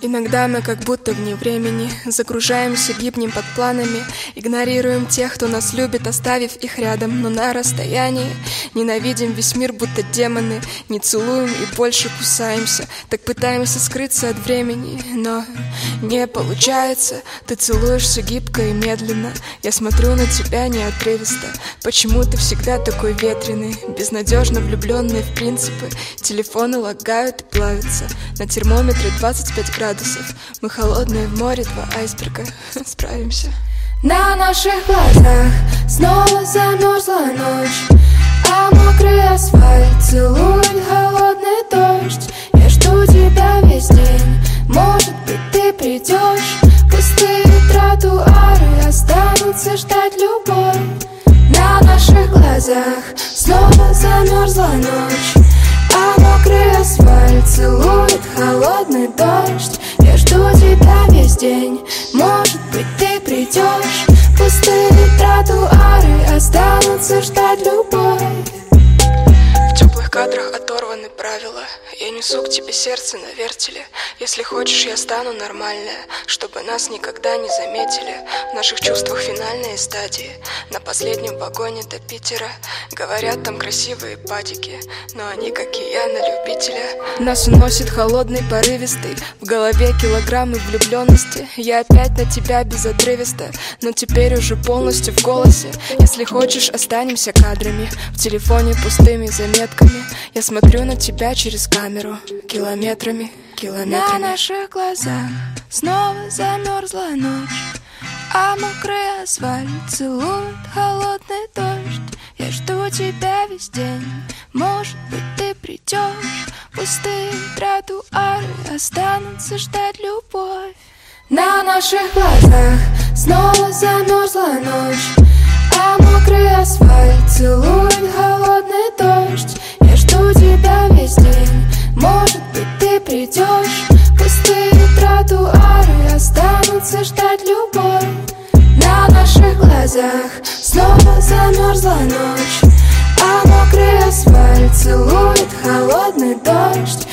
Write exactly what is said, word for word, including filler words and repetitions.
Иногда мы как будто вне времени загружаемся, гибнем под планами, игнорируем тех, кто нас любит, оставив их рядом, но на расстоянии. Ненавидим весь мир, будто демоны, не целуем и больше кусаемся. Так пытаемся скрыться от времени, но не получается. Ты целуешься гибко и медленно, я смотрю на тебя неотрывисто. Почему ты всегда такой ветреный, безнадежно влюбленный в принципы? Телефоны лагают и плавятся, на термометре двадцать пять градусов. Мы холодные в море, два айсберга. Справимся. На наших глазах снова замерзла ночь, а мокрый асфальт целует холодный дождь. Я жду тебя весь день, может быть ты придешь. Пустые тротуары останутся ждать любовь. На наших глазах снова замерзла ночь, а мокрый асфальт целует холодный дождь. Я жду тебя весь день, может быть ты придешь. Пустые тротуары останутся ждать любовь. В теплых кадрах оторваны правила, я несу к тебе сердце на вертеле. Если хочешь, я стану нормальная, чтобы нас никогда не заметили. В наших чувствах финальные стадии, на последнем вагоне до Питера. Говорят, там красивые падики, но они, как и я, на любителя. Нас уносит холодный, порывистый, в голове килограммы влюбленности. Я опять на тебя безотрывисто, но теперь уже полностью в голосе. Если хочешь, останемся кадрами, в телефоне пустыми заметками. Я смотрю на тебя через камеру, километрами, километрами. На наших глазах снова замерзла ночь, а мокрый асфальт целует холодный дождь. Я жду тебя весь день, может быть ты придешь. Пустые тротуары останутся ждать любовь. На наших глазах снова замерзла ночь, а мокрый асфальт целует холодный дождь. Я жду тебя весь день, может быть ты придешь. Пустые тротуары останутся ждать любовь. На наших глазах снова замерзла ночь, а мокрый асфальт целует холодный дождь.